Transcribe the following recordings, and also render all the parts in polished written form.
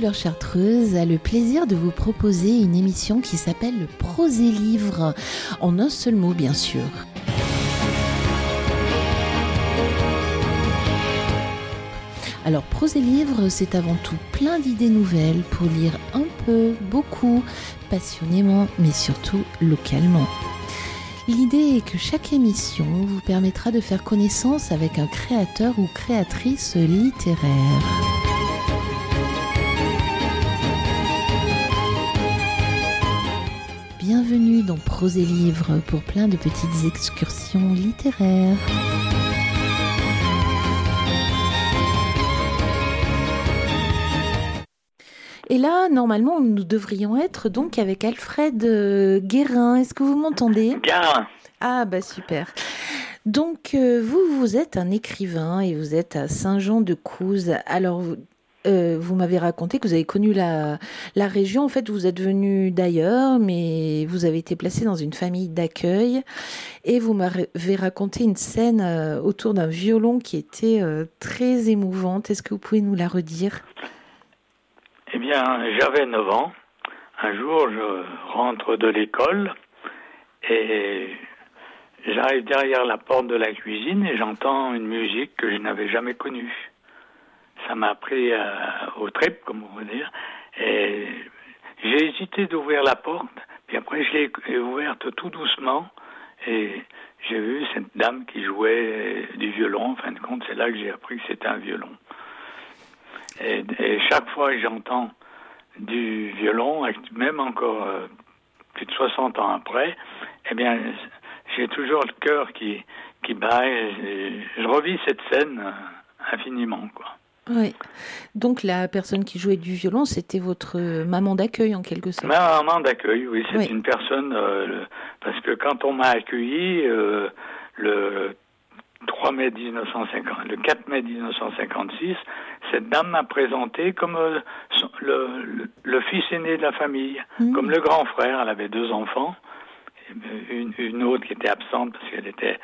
Fleur Chartreuse a le plaisir de vous proposer une émission qui s'appelle le Prosélivre, en un seul mot bien sûr. Alors Prosélivre, c'est avant tout plein d'idées nouvelles pour lire un peu, beaucoup, passionnément, mais surtout localement. L'idée est que chaque émission vous permettra de faire connaissance avec un créateur ou créatrice littéraire. Bienvenue dans Prosélivre pour plein de petites excursions littéraires. Et là, normalement, nous devrions être donc avec Alfred Guérin. Est-ce que vous m'entendez ? Bien. Ah, bah super. Donc, vous êtes un écrivain et vous êtes à Saint-Jean-de-Couz. Alors, vous m'avez raconté que vous avez connu la région. En fait, vous êtes venu d'ailleurs, mais vous avez été placé dans une famille d'accueil. Et vous m'avez raconté une scène autour d'un violon qui était très émouvante. Est-ce que vous pouvez nous la redire ? Eh bien, j'avais 9 ans. Un jour, je rentre de l'école et j'arrive derrière la porte de la cuisine et j'entends une musique que je n'avais jamais connue. Ça m'a pris aux tripes, comme on veut dire. Et j'ai hésité d'ouvrir la porte, puis après je l'ai ouverte tout doucement et j'ai vu cette dame qui jouait du violon. En fin de compte, c'est là que j'ai appris que c'était un violon. Et chaque fois que j'entends du violon, même encore plus de 60 ans après, eh bien, j'ai toujours le cœur qui bat et je revis cette scène infiniment, quoi. Oui. Donc la personne qui jouait du violon, c'était votre maman d'accueil en quelque sorte. Ma maman d'accueil, oui, c'est oui. Une personne parce que quand on m'a accueilli le 4 mai 1956, cette dame m'a présenté comme le fils aîné de la famille, comme le grand frère. Elle avait 2 enfants, une autre qui était absente parce qu'elle était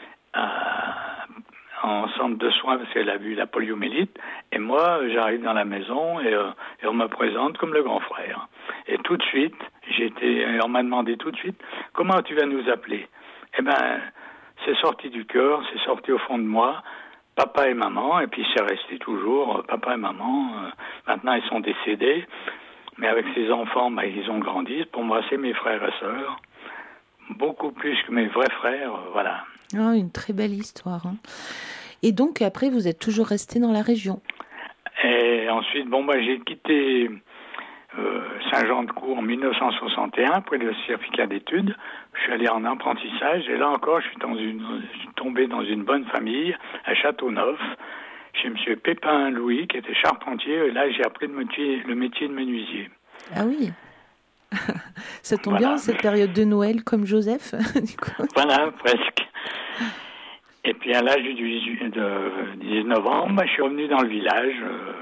en centre de soins parce qu'elle a vu la poliomyélite. Et moi, j'arrive dans la maison et on me présente comme le grand frère. Et tout de suite, on m'a demandé tout de suite, comment tu vas nous appeler ? Eh ben, c'est sorti du cœur, c'est sorti au fond de moi, papa et maman, et puis c'est resté toujours papa et maman. Maintenant, ils sont décédés, mais avec ces enfants, ils ont grandi. Pour moi, c'est mes frères et sœurs, beaucoup plus que mes vrais frères, voilà. Ah, une très belle histoire. Hein. Et donc, après, vous êtes toujours resté dans la région ? Et ensuite, j'ai quitté Saint-Jean-de-Couz en 1961, après le certificat d'études. Je suis allé en apprentissage et là encore, je suis tombé dans une bonne famille à Châteauneuf, chez M. Pépin Louis, qui était charpentier. Et là, j'ai appris le métier de menuisier. Ah oui. Ça tombe bien, cette période de Noël, comme Joseph, du coup. Voilà, presque. Et puis à l'âge de 19 ans, je suis revenu dans le village.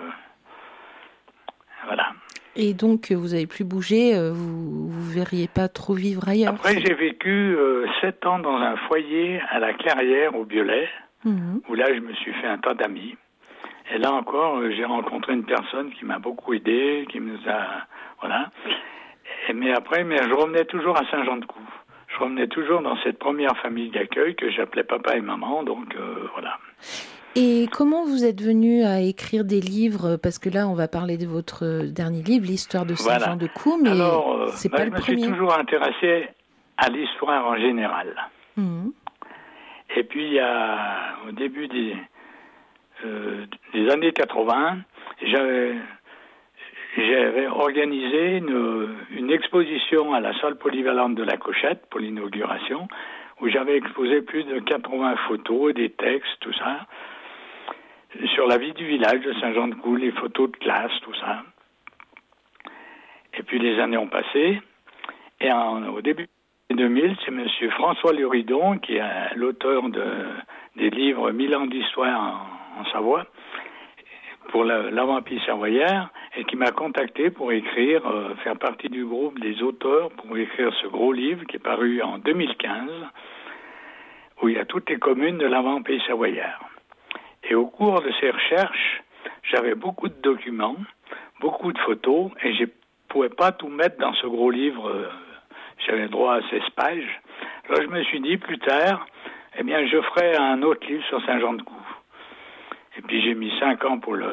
Voilà. Et donc, vous n'avez plus bougé, vous ne verriez pas trop vivre ailleurs. Après, j'ai vécu 7 ans dans un foyer à la Clairière, au Biolay, où là, je me suis fait un tas d'amis. Et là encore, j'ai rencontré une personne qui m'a beaucoup aidé, qui nous a... Voilà. Mais je revenais toujours à Saint-Jean-de-Couz. Je revenais toujours dans cette première famille d'accueil que j'appelais papa et maman, donc voilà. Et comment vous êtes venu à écrire des livres ? Parce que là, on va parler de votre dernier livre, l'histoire de Saint-Jean-de-Couz, mais c'est pas le premier. Je me suis toujours intéressé à l'histoire en général. Et puis, au début des années 80, j'avais organisé une exposition à la salle polyvalente de la Cochette pour l'inauguration, où j'avais exposé plus de 80 photos, des textes, tout ça, sur la vie du village de Saint-Jean-de-Couz, les photos de classe, tout ça. Et puis les années ont passé, et au début des 2000, c'est M. François Luridon, qui est l'auteur des livres 1000 ans d'histoire en Savoie, pour l'Avant-Pays savoyard, et qui m'a contacté pour faire partie du groupe des auteurs pour écrire ce gros livre qui est paru en 2015, où il y a toutes les communes de l'Avant-Pays savoyard. Et au cours de ces recherches, j'avais beaucoup de documents, beaucoup de photos et je pouvais pas tout mettre dans ce gros livre. J'avais droit à 16 pages. Alors je me suis dit plus tard, eh bien je ferai un autre livre sur Saint-Jean-de-Couz. Et puis j'ai mis 5 ans pour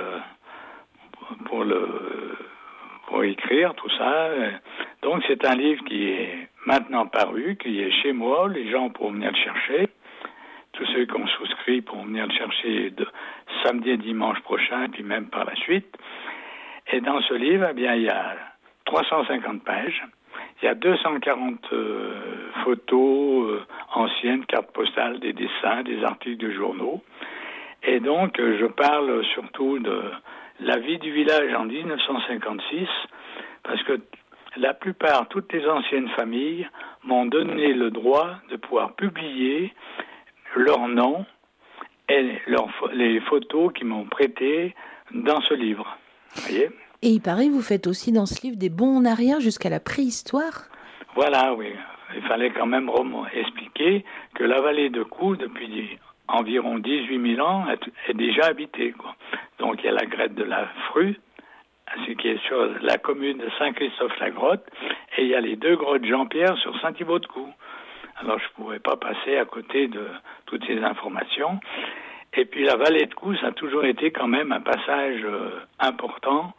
écrire tout ça. Donc c'est un livre qui est maintenant paru, qui est chez moi. Les gens pourront venir le chercher. Tous ceux qui ont souscrit pourront venir le chercher samedi et dimanche prochain, puis même par la suite. Et dans ce livre, eh bien, il y a 350 pages. Il y a 240 photos anciennes, cartes postales, des dessins, des articles de journaux. Et donc, je parle surtout de la vie du village en 1956, parce que la plupart, toutes les anciennes familles m'ont donné le droit de pouvoir publier leurs noms et les photos qu'ils m'ont prêtées dans ce livre. Vous voyez ? Et il paraît que vous faites aussi dans ce livre des bonds en arrière jusqu'à la préhistoire. Voilà, oui. Il fallait quand même expliquer que la vallée de Couz, depuis environ 18 000 ans, est déjà habitée, quoi. Donc il y a la Grette de la Frue, ce qui est sur la commune de Saint-Christophe-la-Grotte, et il y a les 2 grottes Jean-Pierre sur Saint-Thibault-de-Couz. Alors je ne pouvais pas passer à côté de toutes ces informations. Et puis la vallée de Couz a toujours été quand même un passage important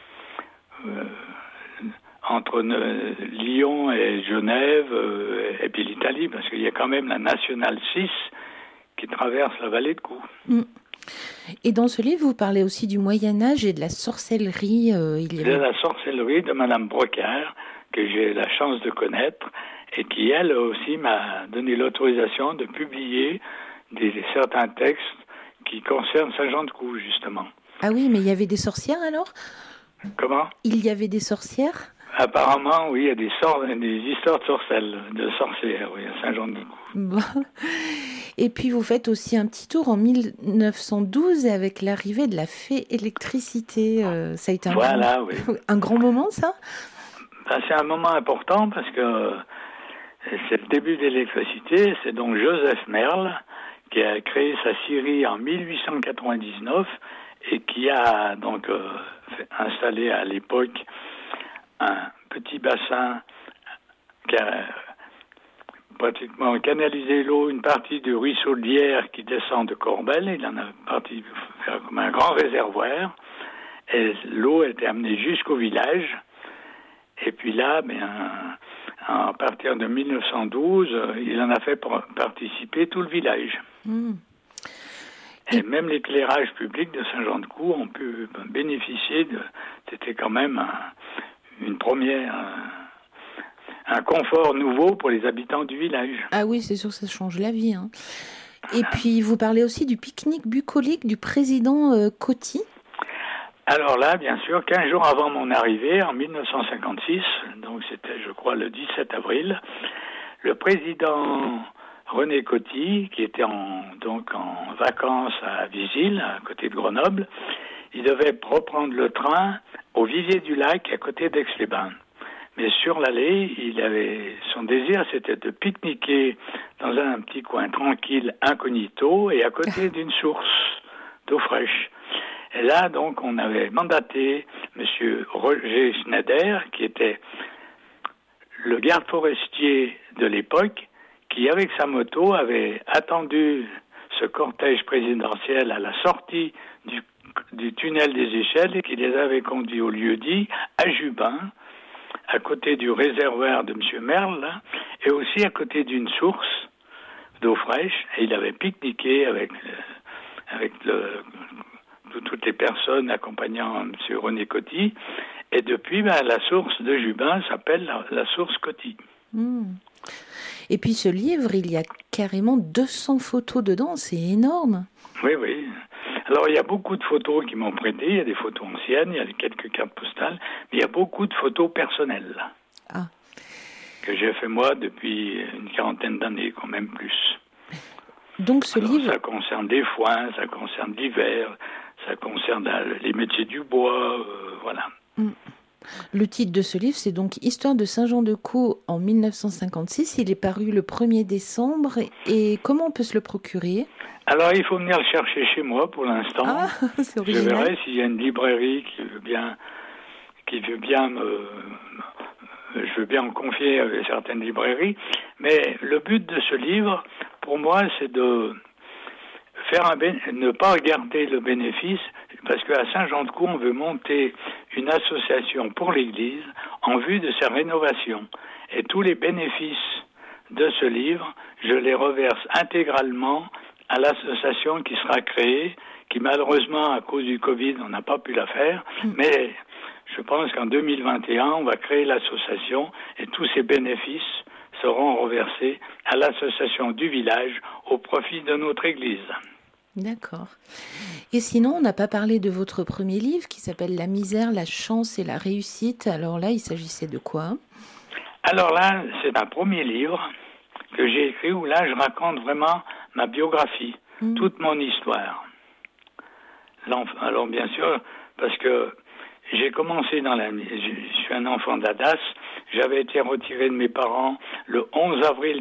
entre Lyon et Genève et puis l'Italie, parce qu'il y a quand même la Nationale 6 qui traverse la vallée de Couz. Et dans ce livre, vous parlez aussi du Moyen-Âge et de la sorcellerie. De la sorcellerie de Madame Brocard, que j'ai la chance de connaître, et qui, elle aussi, m'a donné l'autorisation de publier certains textes qui concernent Saint-Jean-de-Couz, justement. Ah oui, mais il y avait des sorcières alors ? Comment ? Il y avait des sorcières ? Apparemment, oui, il y a des histoires de sorcières, oui, à Saint-Jean-de-Couz. Bon. Et puis vous faites aussi un petit tour en 1912 avec l'arrivée de la fée électricité. Ça a été un grand moment, ça ? C'est un moment important parce que c'est le début de l'électricité. C'est donc Joseph Merle qui a créé sa scierie en 1899 et qui a donc installé à l'époque un petit bassin qui a pratiquement canalisé l'eau, une partie du ruisseau de Lierre qui descend de Corbel. Il en a parti faire comme un grand réservoir et l'eau a été amenée jusqu'au village. Et puis là, à partir de 1912, il en a fait participer tout le village. Et même l'éclairage public de Saint-Jean-de-Couz ont pu bénéficier c'était quand même une première, un confort nouveau pour les habitants du village. Ah oui, c'est sûr que ça change la vie. Hein. Et puis, vous parlez aussi du pique-nique bucolique du président Coty. Alors là, bien sûr, 15 jours avant mon arrivée, en 1956, donc c'était, je crois, le 17 avril, le président René Coty, qui était donc en vacances à Visil, à côté de Grenoble, il devait reprendre le train au Vivier du Lac, à côté d'Aix-les-Bains. Mais sur l'allée, son désir, c'était de pique-niquer dans un petit coin tranquille, incognito, et à côté d'une source d'eau fraîche. Et là, donc, on avait mandaté M. Roger Schneider, qui était le garde forestier de l'époque, qui, avec sa moto, avait attendu ce cortège présidentiel à la sortie du tunnel des échelles et qui les avait conduits au lieu-dit, à Jubin, à côté du réservoir de M. Merle, là, et aussi à côté d'une source d'eau fraîche. Et il avait pique-niqué avec toutes les personnes accompagnant M. René Coty. Et depuis, la source de Jubin s'appelle la source Coty. Et puis ce livre, il y a carrément 200 photos dedans, c'est énorme. Oui. Alors il y a beaucoup de photos qui m'ont prêté, il y a des photos anciennes, il y a quelques cartes postales, mais il y a beaucoup de photos personnelles que j'ai fait moi depuis une quarantaine d'années, quand même plus. Donc ce livre... Ça concerne des foins, ça concerne l'hiver, ça concerne les métiers du bois, voilà. Le titre de ce livre, c'est donc Histoire de Saint-Jean-de-Couz en 1956. Il est paru le 1er décembre. Et comment on peut se le procurer ? Alors, il faut venir le chercher chez moi pour l'instant. C'est original. Je verrai s'il y a une librairie qui veut bien qui veut bien je veux bien en confier à certaines librairies, mais le but de ce livre, pour moi, c'est de ne pas regarder le bénéfice, parce qu'à Saint-Jean-de-Caux, on veut monter une association pour l'Église en vue de sa rénovation. Et tous les bénéfices de ce livre, je les reverse intégralement à l'association qui sera créée, qui malheureusement, à cause du Covid, on n'a pas pu la faire, mais je pense qu'en 2021, on va créer l'association et tous ces bénéfices seront reversés à l'association du village au profit de notre Église. D'accord. Et sinon, on n'a pas parlé de votre premier livre qui s'appelle « La misère, la chance et la réussite ». Alors là, il s'agissait de quoi ? Alors là, c'est un premier livre que j'ai écrit où là, je raconte vraiment ma biographie, toute mon histoire. Alors bien sûr, parce que j'ai commencé je suis un enfant d'Adas, j'avais été retiré de mes parents le 11 avril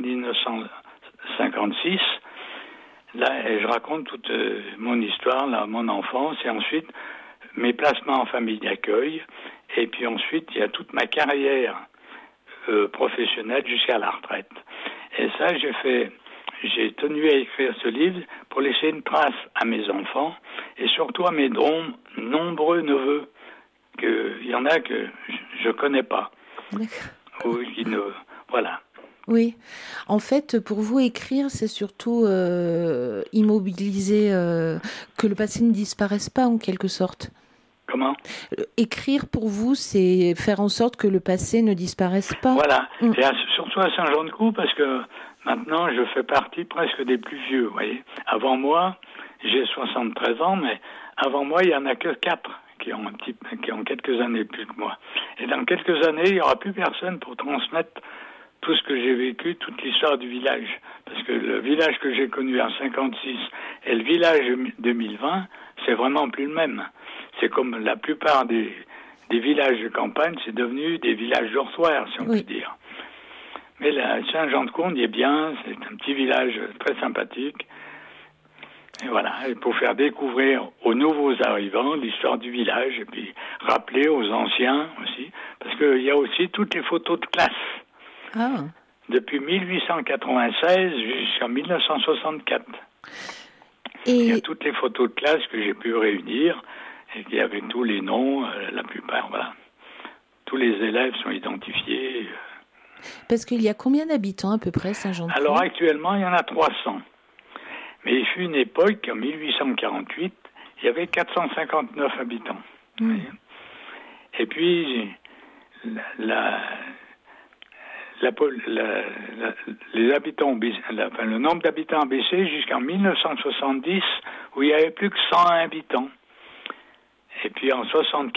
1956. Là, je raconte toute mon histoire, là, mon enfance, et ensuite mes placements en famille d'accueil, et puis ensuite il y a toute ma carrière professionnelle jusqu'à la retraite. Et ça, j'ai tenu à écrire ce livre pour laisser une trace à mes enfants et surtout à mes nombreux neveux. Il y en a que je connais pas. Ou voilà. Oui. En fait, pour vous, écrire, c'est surtout immobiliser, que le passé ne disparaisse pas en quelque sorte. Comment ? Écrire, pour vous, c'est faire en sorte que le passé ne disparaisse pas. Voilà. Et surtout à Saint-Jean-de-Caux, parce que maintenant, je fais partie presque des plus vieux, vous voyez. Avant moi, j'ai 73 ans, mais avant moi, il n'y en a que 4 qui ont quelques années plus que moi. Et dans quelques années, il n'y aura plus personne pour transmettre tout ce que j'ai vécu, toute l'histoire du village. Parce que le village que j'ai connu en 56 et le village 2020, c'est vraiment plus le même. C'est comme la plupart des villages de campagne, c'est devenu des villages dortoirs, si on peut dire. Mais là, Saint-Jean-de-Caux, on y est bien, c'est un petit village très sympathique. Et voilà, et pour faire découvrir aux nouveaux arrivants l'histoire du village, et puis rappeler aux anciens aussi, parce qu'il y a aussi toutes les photos de classe. Ah. Depuis 1896 jusqu'en 1964. Et... il y a toutes les photos de classe que j'ai pu réunir, et qui avec tous les noms, la plupart, voilà. Tous les élèves sont identifiés. Parce qu'il y a combien d'habitants à peu près, Saint-Jean-de-Caux ? Alors actuellement, il y en a 300. Mais il fut une époque, en 1848, il y avait 459 habitants. Et puis, les habitants le nombre d'habitants a baissé jusqu'en 1970, où il n'y avait plus que 101 habitants. Et puis en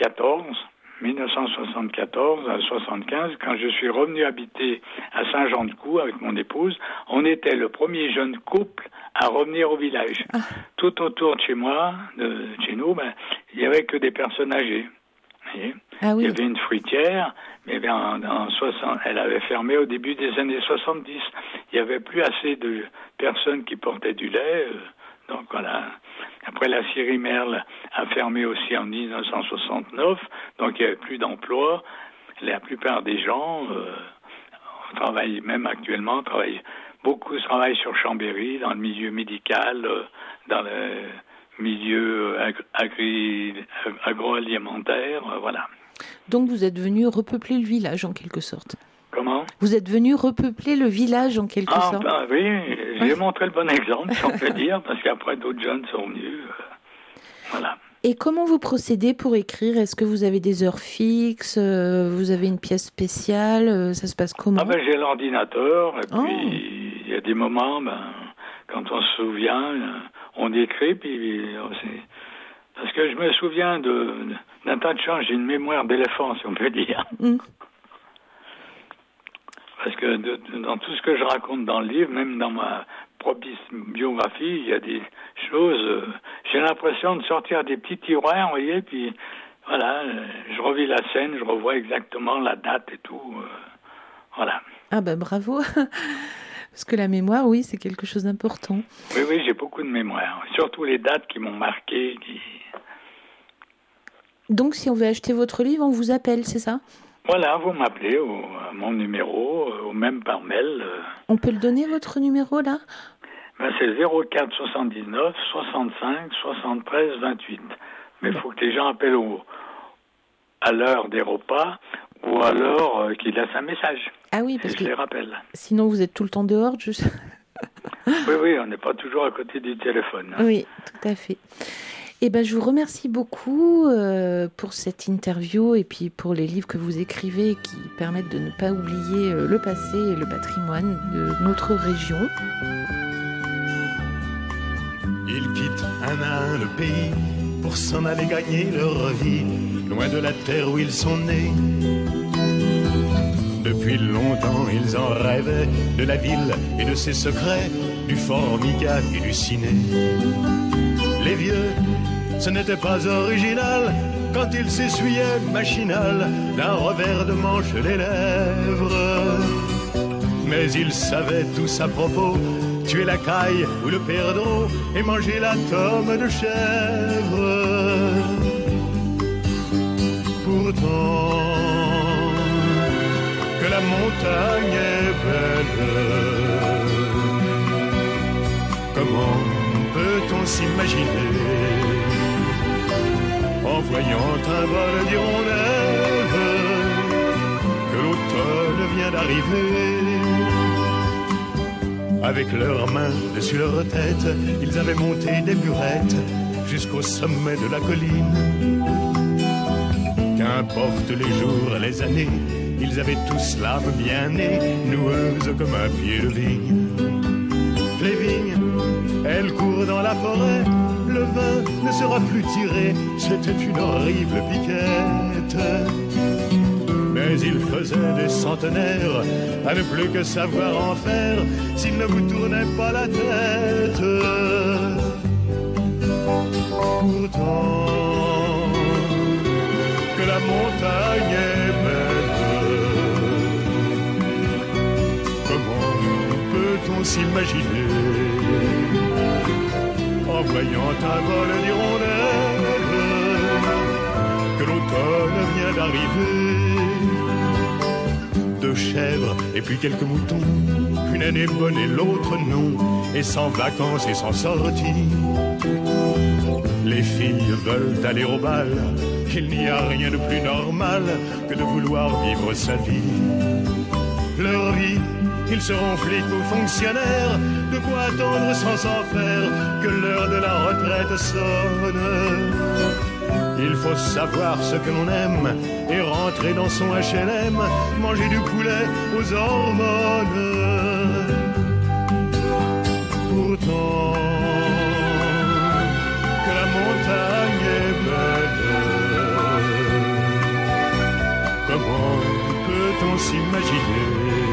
1974 à 75, quand je suis revenu habiter à Saint-Jean-de-Caux avec mon épouse, on était le premier jeune couple à revenir au village. Tout autour de chez moi, chez nous, il n'y avait que des personnes âgées. Ah oui. Il y avait une fruitière, mais elle avait fermé au début des années 70. Il n'y avait plus assez de personnes qui portaient du lait, donc voilà. Après, la scierie Merle a fermé aussi en 1969, donc il n'y avait plus d'emploi. La plupart des gens travaillent, même actuellement, beaucoup travaillent sur Chambéry, dans le milieu médical, dans le milieu agroalimentaire, voilà. Donc vous êtes venu repeupler le village en quelque sorte. Comment ? Vous êtes venu repeupler le village en quelque sorte. Oui, j'ai montré le bon exemple, si on peut dire, parce qu'après d'autres jeunes sont venus. Voilà. Et comment vous procédez pour écrire ? Est-ce que vous avez des heures fixes ? Vous avez une pièce spéciale ? Ça se passe comment ? J'ai l'ordinateur, et puis il y a des moments, quand on se souvient, on écrit, puis parce que je me souviens d'un tas de choses, j'ai une mémoire d'éléphant, si on peut dire. Parce que dans tout ce que je raconte dans le livre, même dans ma propre biographie, il y a des choses, j'ai l'impression de sortir des petits tiroirs, vous voyez, puis voilà, je revis la scène, je revois exactement la date et tout, voilà. Ah bravo. Parce que la mémoire, oui, c'est quelque chose d'important. Oui, j'ai beaucoup de mémoire, surtout les dates qui m'ont marqué, Donc, si on veut acheter votre livre, on vous appelle, c'est ça? Voilà, vous m'appelez à mon numéro, ou même par mail. On peut le donner, votre numéro, là? C'est 04 79 65 73 28. Mais il faut que les gens appellent à l'heure des repas ou à l'heure qu'ils laissent un message. Ah oui, parce je que les rappelle. Sinon vous êtes tout le temps dehors. Oui, on n'est pas toujours à côté du téléphone. Hein. Oui, tout à fait. Eh ben, je vous remercie beaucoup pour cette interview et puis pour les livres que vous écrivez qui permettent de ne pas oublier le passé et le patrimoine de notre région. Ils quittent un à un le pays pour s'en aller gagner leur vie, loin de la terre où ils sont nés. Depuis longtemps, ils en rêvaient de la ville et de ses secrets, du formica et du ciné. Les vieux, ce n'était pas original quand ils s'essuyaient machinal d'un revers de manche les lèvres. Mais ils savaient tous à propos tuer la caille ou le perdreau et manger la tome de chèvre. Pourtant, que la montagne est belle, comment peut-on s'imaginer en voyant un vol d'hirondelles que l'automne vient d'arriver? Avec leurs mains dessus leur tête, ils avaient monté des burettes jusqu'au sommet de la colline. Qu'importe les jours, les années, ils avaient tous l'âme bien née, noueuse comme un pied de vigne. Les vignes, elles courent dans la forêt, le vin ne sera plus tiré, c'était une horrible piquette. Mais il faisait des centenaires à ne plus que savoir en faire s'il ne vous tournait pas la tête. Pourtant, que la montagne est belle, comment peut-on s'imaginer en voyant un vol d'hirondelles que l'automne vient d'arriver? Deux chèvres et puis quelques moutons, une année bonne et l'autre non, et sans vacances et sans sortie. Les filles veulent aller au bal, il n'y a rien de plus normal que de vouloir vivre sa vie. Leur vie, ils seront flics ou fonctionnaires, de quoi attendre sans s'en faire que l'heure de la retraite sonne. Il faut savoir ce que l'on aime et rentrer dans son HLM, manger du poulet aux hormones. Pourtant, que la montagne est belle, comment peut-on s'imaginer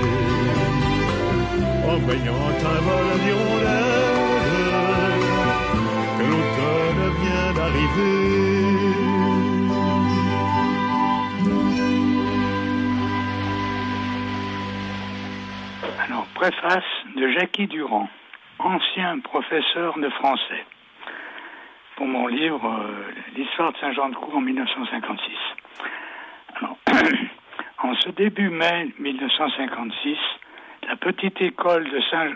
en voyant un vol d'hirondelles que l'automne vient d'arriver? Préface de Jackie Durand, ancien professeur de français, pour mon livre L'histoire de Saint-Jean-de-Cour en 1956. Alors, en ce début mai 1956, la petite école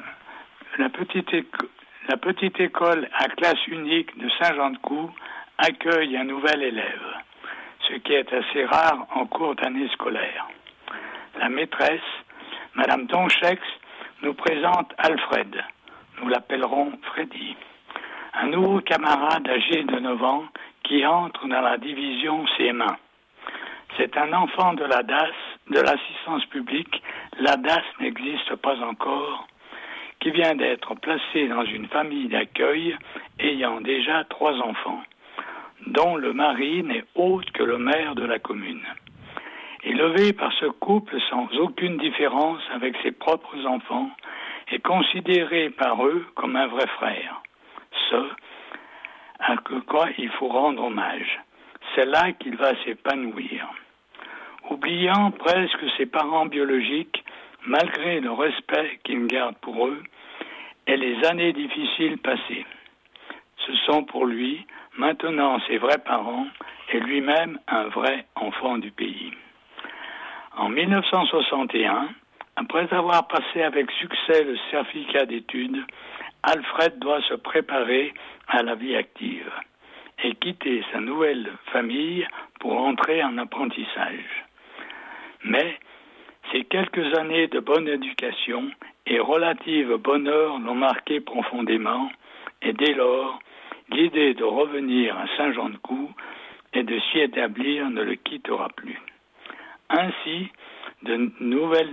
à classe unique de Saint-Jean-de-Cour accueille un nouvel élève, ce qui est assez rare en cours d'année scolaire. La maîtresse, Madame Donchex, nous présente Alfred. Nous l'appellerons Freddy. Un nouveau camarade âgé de 9 ans qui entre dans la division CM1. C'est un enfant de la DAS, de l'assistance publique. La DAS n'existe pas encore, qui vient d'être placé dans une famille d'accueil ayant déjà 3 enfants, dont le mari n'est autre que le maire de la commune. Élevé par ce couple sans aucune différence avec ses propres enfants et considéré par eux comme un vrai frère. Ce à quoi il faut rendre hommage. C'est là qu'il va s'épanouir. Oubliant presque ses parents biologiques, malgré le respect qu'il garde pour eux, et les années difficiles passées. Ce sont pour lui, maintenant ses vrais parents, et lui-même un vrai enfant du pays. En 1961, après avoir passé avec succès le certificat d'études, Alfred doit se préparer à la vie active et quitter sa nouvelle famille pour entrer en apprentissage. Mais ces quelques années de bonne éducation et relative bonheur l'ont marqué profondément, et dès lors, l'idée de revenir à Saint-Jean-de-Couz et de s'y établir ne le quittera plus. Ainsi, de nouvelles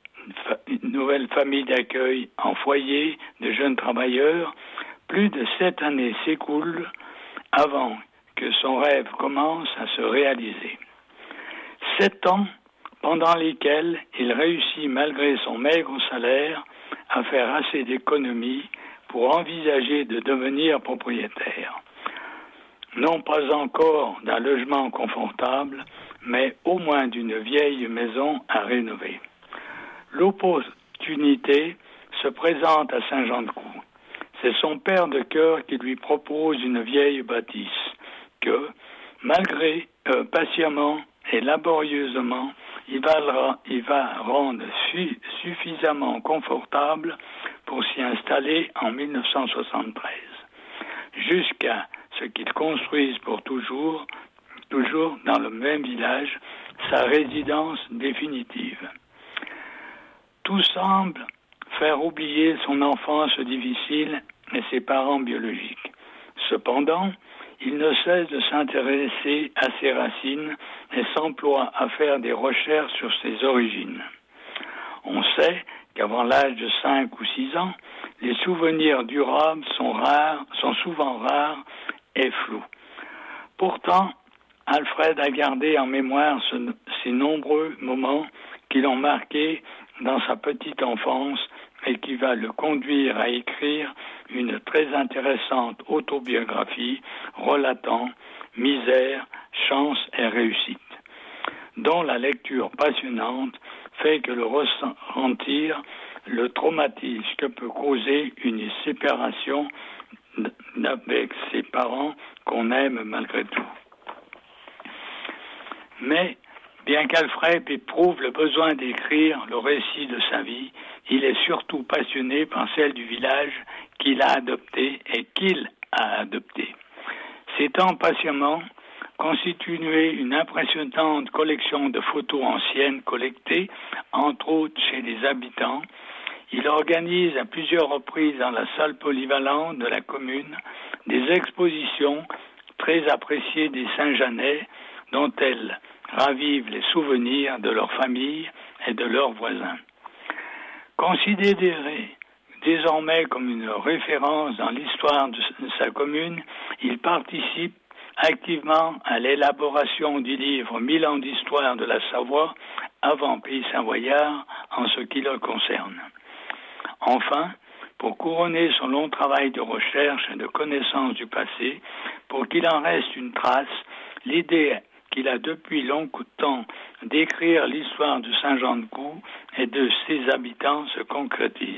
familles d'accueil en foyer de jeunes travailleurs, plus de 7 années s'écoulent avant que son rêve commence à se réaliser. 7 ans pendant lesquels il réussit, malgré son maigre salaire, à faire assez d'économies pour envisager de devenir propriétaire. Non pas encore d'un logement confortable, mais au moins d'une vieille maison à rénover. L'opportunité se présente à Saint-Jean-de-Couz. C'est son père de cœur qui lui propose une vieille bâtisse que, malgré patiemment et laborieusement, il va rendre suffisamment confortable pour s'y installer en 1973, jusqu'à ce qu'il construise pour toujours dans le même village, sa résidence définitive. Tout semble faire oublier son enfance difficile et ses parents biologiques. Cependant, il ne cesse de s'intéresser à ses racines et s'emploie à faire des recherches sur ses origines. On sait qu'avant l'âge de 5 ou 6 ans, les souvenirs durables sont souvent rares et flous. Pourtant, Alfred a gardé en mémoire ces nombreux moments qui l'ont marqué dans sa petite enfance et qui va le conduire à écrire une très intéressante autobiographie relatant misère, chance et réussite, dont la lecture passionnante fait que le ressentir le traumatisme que peut causer une séparation avec ses parents qu'on aime malgré tout. Mais, bien qu'Alfred éprouve le besoin d'écrire le récit de sa vie, il est surtout passionné par celle du village qu'il a adopté et qu'il a adopté. S'étant patiemment constitué une impressionnante collection de photos anciennes collectées, entre autres chez les habitants, il organise à plusieurs reprises dans la salle polyvalente de la commune des expositions très appréciées des Saint-Jeanais, dont elles ravivent les souvenirs de leur famille et de leurs voisins. Considéré désormais comme une référence dans l'histoire de sa commune, il participe activement à l'élaboration du livre « 1000 ans d'histoire de la Savoie avant Pays Savoyard » en ce qui le concerne. Enfin, pour couronner son long travail de recherche et de connaissance du passé, pour qu'il en reste une trace, l'idée qu'il a depuis longtemps d'écrire l'histoire de Saint-Jean-de-Couz et de ses habitants se concrétise.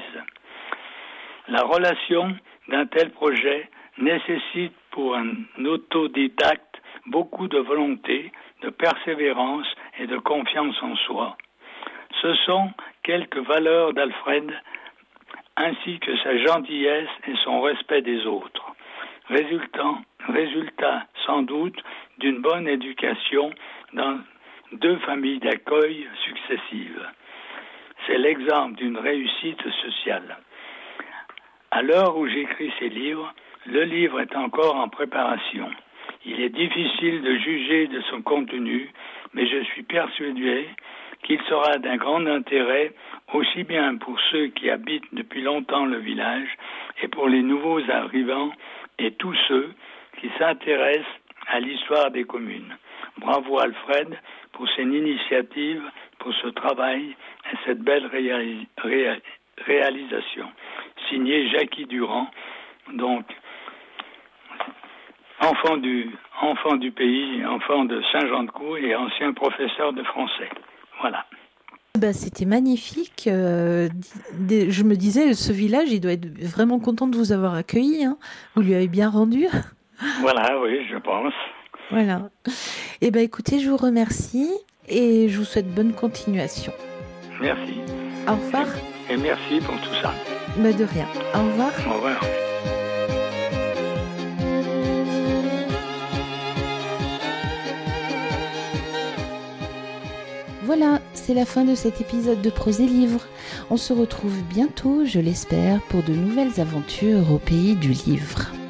La relation d'un tel projet nécessite pour un autodidacte beaucoup de volonté, de persévérance et de confiance en soi. Ce sont quelques valeurs d'Alfred, ainsi que sa gentillesse et son respect des autres. Résultat sans doute d'une bonne éducation dans 2 familles d'accueil successives. C'est l'exemple d'une réussite sociale. À l'heure où j'écris ces livres, le livre est encore en préparation. Il est difficile de juger de son contenu, mais je suis persuadé qu'il sera d'un grand intérêt aussi bien pour ceux qui habitent depuis longtemps le village et pour les nouveaux arrivants et tous ceux qui s'intéressent à l'histoire des communes. Bravo Alfred pour cette initiative, pour ce travail et cette belle réalisation. Signé Jackie Durand, donc enfant du pays, enfant de Saint-Jean-de-Couz et ancien professeur de français. Voilà. C'était magnifique. Je me disais, ce village, il doit être vraiment content de vous avoir accueilli. Hein. Vous lui avez bien rendu. Voilà, oui, je pense. Voilà. Eh bien, écoutez, je vous remercie et je vous souhaite bonne continuation. Merci. Au revoir. Et merci pour tout ça. Bah, de rien. Au revoir. Au revoir. Voilà, c'est la fin de cet épisode de Prose et Livres. On se retrouve bientôt, je l'espère, pour de nouvelles aventures au pays du livre.